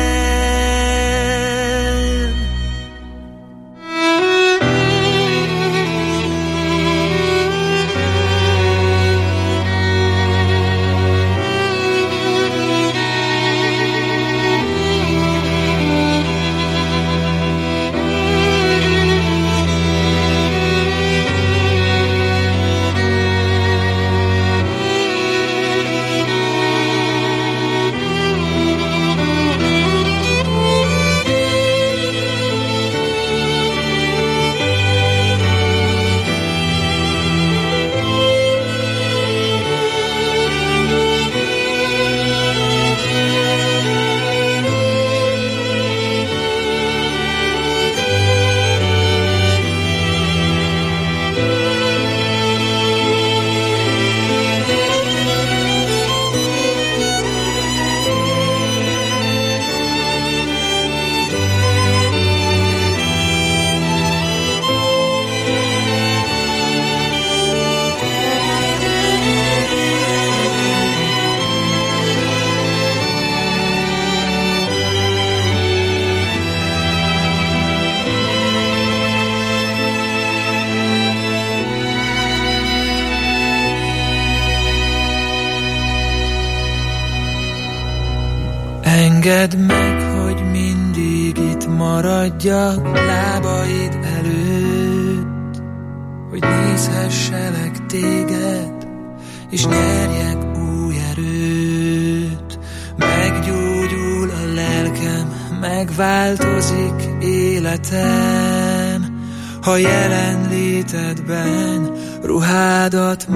Engedd meg, hogy mindig itt maradjak lábaid előtt, hogy nézhesselek téged, és nyerjek új erőt. Meggyógyul a lelkem, megváltozik életem, ha jelenlétedben ruhádat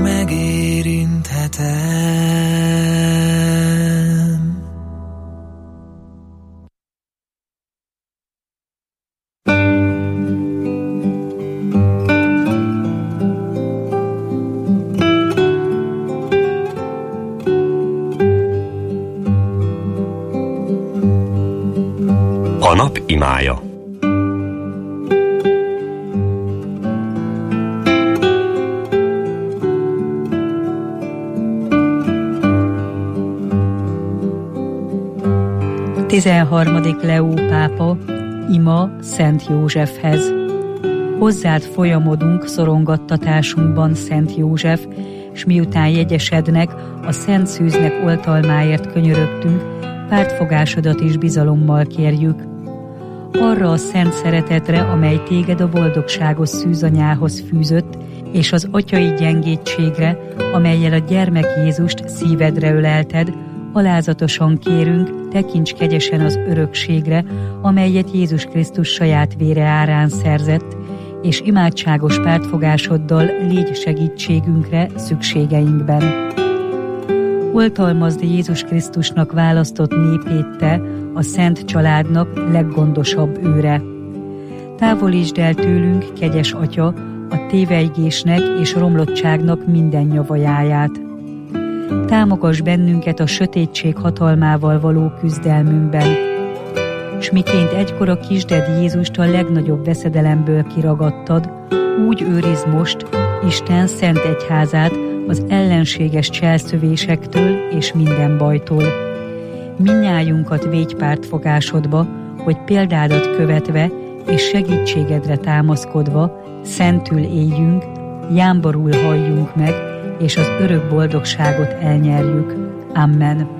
megérinthetem. A nap imája. tizenharmadik Leó pápa, ima Szent Józsefhez. Hozzád folyamodunk szorongattatásunkban, Szent József, s miután jegyesednek, a szent szűznek oltalmáért könyörögtünk, pártfogásodat is bizalommal kérjük. Arra a szent szeretetre, amely téged a boldogságos szűzanyához fűzött, és az atyai gyengétségre, amellyel a gyermek Jézust szívedre ölelted, alázatosan kérünk, tekints kegyesen az örökségre, amelyet Jézus Krisztus saját vére árán szerzett, és imádságos pártfogásoddal légy segítségünkre szükségeinkben. Oltalmazd Jézus Krisztusnak választott népét te, a szent családnak leggondosabb őre. Távolítsd el tőlünk, kegyes Atya, a tévejgésnek és romlottságnak minden nyavajáját. Támogass bennünket a sötétség hatalmával való küzdelmünkben, s miként egykor a kisded Jézust a legnagyobb veszedelemből kiragadtad, úgy őrizd most Isten szent egyházát az ellenséges cselszövésektől és minden bajtól. Mindnyájunkat védj pártfogásodba, hogy példádat követve és segítségedre támaszkodva szentül éljünk, jámborul halljunk meg, és az örök boldogságot elnyerjük. Amen.